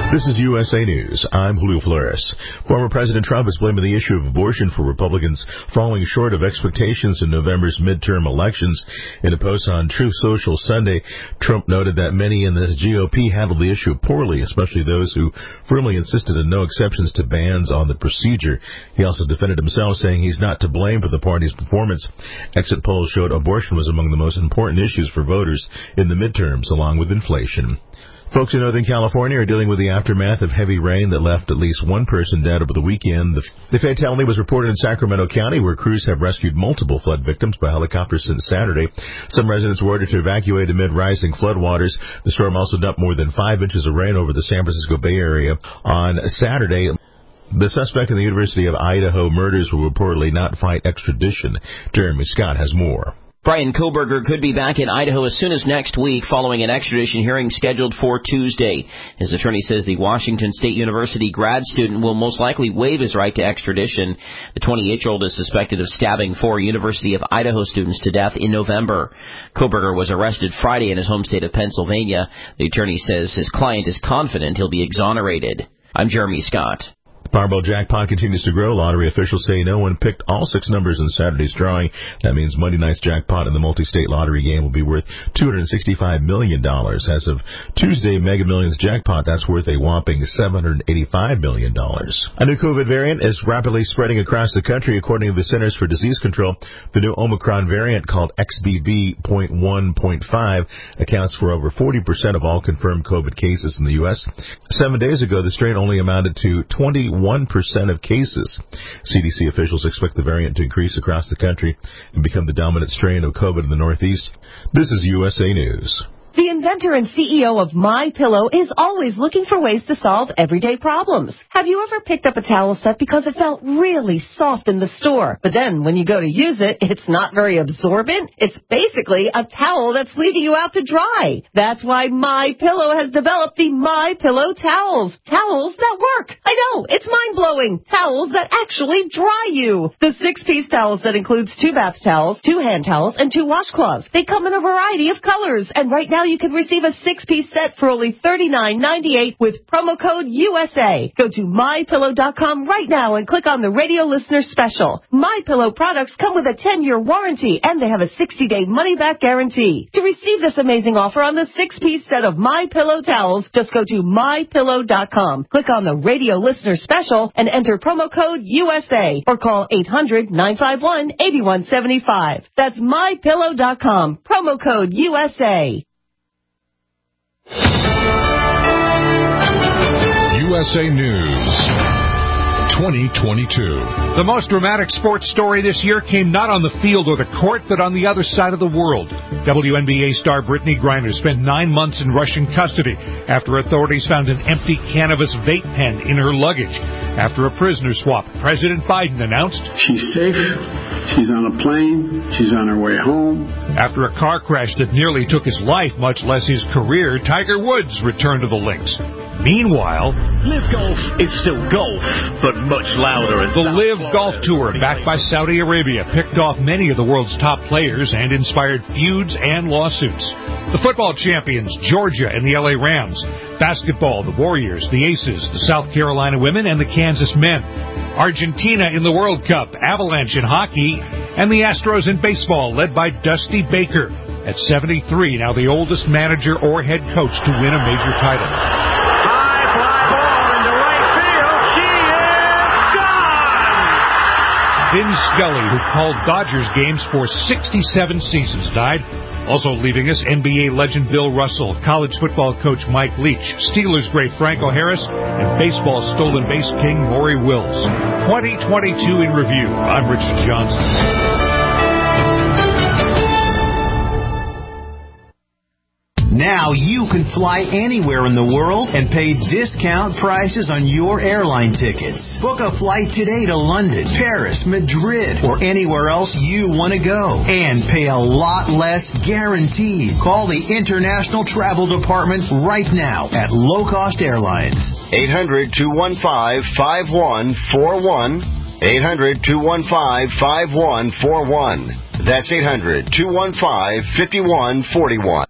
This is USA News. I'm Julio Flores. Former President Trump is blaming the issue of abortion for Republicans falling short of expectations in November's midterm elections. In a post on Truth Social Sunday, Trump noted that many in the GOP handled the issue poorly, especially those who firmly insisted on no exceptions to bans on the procedure. He also defended himself, saying he's not to blame for the party's performance. Exit polls showed abortion was among the most important issues for voters in the midterms, along with inflation. Folks in Northern California are dealing with the aftermath of heavy rain that left at least one person dead over the weekend. The fatality was reported in Sacramento County, where crews have rescued multiple flood victims by helicopter since Saturday. Some residents were ordered to evacuate amid rising floodwaters. The storm also dumped more than 5 inches of rain over the San Francisco Bay Area on Saturday. The suspect in the University of Idaho murders will reportedly not fight extradition. Jeremy Scott has more. Bryan Kohberger could be back in Idaho as soon as next week following an extradition hearing scheduled for Tuesday. His attorney says the Washington State University grad student will most likely waive his right to extradition. The 28-year-old is suspected of stabbing 4 University of Idaho students to death in November. Kohberger was arrested Friday in his home state of Pennsylvania. The attorney says his client is confident he'll be exonerated. I'm Jeremy Scott. Powerball jackpot continues to grow. Lottery officials say no one picked all 6 numbers in Saturday's drawing. That means Monday night's jackpot in the multi-state lottery game will be worth $265 million. As of Tuesday, Mega Millions jackpot, that's worth a whopping $785 million. A new COVID variant is rapidly spreading across the country, according to the Centers for Disease Control. The new Omicron variant, called XBB.1.5, accounts for over 40% of all confirmed COVID cases in the U.S. 7 days ago, the strain only amounted to 21% of cases. CDC officials expect the variant to increase across the country and become the dominant strain of COVID in the Northeast. This is USA News. The inventor and CEO of MyPillow is always looking for ways to solve everyday problems. Have you ever picked up a towel set because it felt really soft in the store, but then when you go to use it, it's not very absorbent? It's basically a towel that's leaving you out to dry. That's why MyPillow has developed the MyPillow towels. Towels that work. I know, it's mind-blowing. Towels that actually dry you. The 6-piece towel set includes 2 bath towels, 2 hand towels, and 2 washcloths. They come in a variety of colors, and right now you can receive a 6-piece set for only $39.98 with promo code USA. Go to MyPillow.com right now and click on the radio listener special. MyPillow products come with a 10-year warranty, and they have a 60-day money-back guarantee. To receive this amazing offer on the 6-piece set of MyPillow towels, just go to MyPillow.com. Click on the radio listener special and enter promo code USA or call 800-951-8175. That's MyPillow.com. Promo code USA. USA News 2022. The most dramatic sports story this year came not on the field or the court, but on the other side of the world. WNBA star Brittany Griner spent 9 months in Russian custody after authorities found an empty cannabis vape pen in her luggage. After a prisoner swap, President Biden announced, "She's safe. She's on a plane. She's on her way home." After a car crash that nearly took his life, much less his career, Tiger Woods returned to the links. Meanwhile, LIV Golf is still golf, but much louder. The LIV Golf Tour, backed by Saudi Arabia, picked off many of the world's top players and inspired feuds and lawsuits. The football champions, Georgia and the LA Rams. Basketball, the Warriors, the Aces, the South Carolina women, and the Kansas men. Argentina in the World Cup, Avalanche in hockey, and the Astros in baseball, led by Dusty Baker. At 73, now the oldest manager or head coach to win a major title. Vin Scully, who called Dodgers games for 67 seasons, died. Also leaving us, NBA legend Bill Russell, college football coach Mike Leach, Steelers great Franco Harris, and baseball stolen base king Maury Wills. 2022 in review. I'm Richard Johnson. Now you can fly anywhere in the world and pay discount prices on your airline tickets. Book a flight today to London, Paris, Madrid, or anywhere else you want to go. And pay a lot less guaranteed. Call the International Travel Department right now at Low Cost Airlines. 800-215-5141. 800-215-5141. That's 800-215-5141.